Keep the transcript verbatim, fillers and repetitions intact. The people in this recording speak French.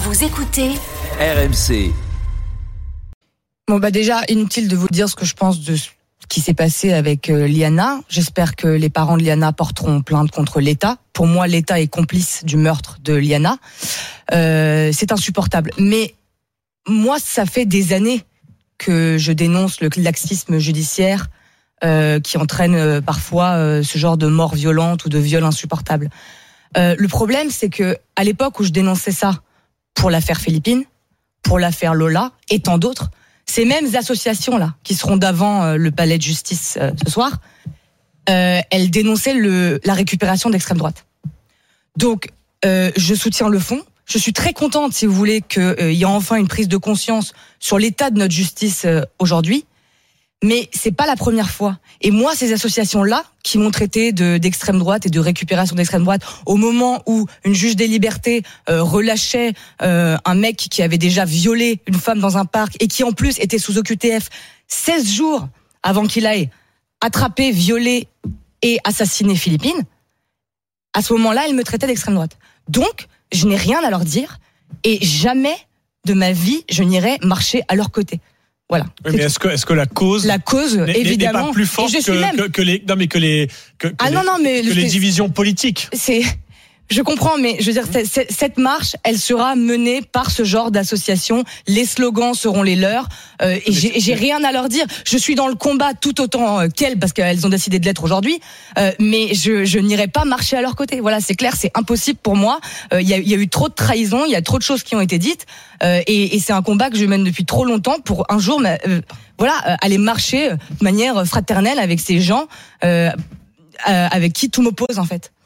Vous écoutez R M C. Bon bah déjà, inutile de vous dire ce que je pense de ce qui s'est passé avec euh, Liana. J'espère que les parents de Liana porteront plainte contre l'État. Pour moi, l'État est complice du meurtre de Liana. Euh, c'est insupportable. Mais moi, ça fait des années que je dénonce le laxisme judiciaire euh, qui entraîne euh, parfois euh, ce genre de mort violente ou de viol insupportable. Euh, le problème, c'est que à l'époque où je dénonçais ça pour l'affaire Philippines, pour l'affaire Lola et tant d'autres, ces mêmes associations-là, qui seront devant euh, le palais de justice euh, ce soir, euh, elles dénonçaient le, la récupération d'extrême droite. Donc, euh, je soutiens le fond. Je suis très contente, si vous voulez, qu'il euh, y ait enfin une prise de conscience sur l'état de notre justice euh, aujourd'hui. Mais c'est pas la première fois. Et moi, ces associations-là, qui m'ont traité de, d'extrême droite et de récupération d'extrême droite, au moment où une juge des libertés euh, relâchait euh, un mec qui avait déjà violé une femme dans un parc et qui en plus était sous O Q T F seize jours avant qu'il aille attraper, violer et assassiner Philippines, à ce moment-là, elle me traitait d'extrême droite. Donc, je n'ai rien à leur dire et jamais de ma vie, je n'irai marcher à leur côté. Voilà. Oui, mais est-ce que, est-ce que la cause, la cause, n'est, évidemment, n'est pas plus forte que, même... que, que les, non mais que les, que, que ah les, non, non, mais que les divisions politiques. C'est, je comprends, mais je veux dire, c'est, cette marche, elle sera menée par ce genre d'association. Les slogans seront les leurs, euh, et j'ai, j'ai rien à leur dire. Je suis dans le combat tout autant qu'elles, parce qu'elles ont décidé de l'être aujourd'hui, euh, mais je, je n'irai pas marcher à leur côté. Voilà, c'est clair, c'est impossible pour moi. Il euh, y, a, y a eu trop de trahison, il y a trop de choses qui ont été dites, euh, et, et c'est un combat que je mène depuis trop longtemps pour un jour, euh, voilà, euh, aller marcher de manière fraternelle avec ces gens euh, euh, avec qui tout m'oppose en fait.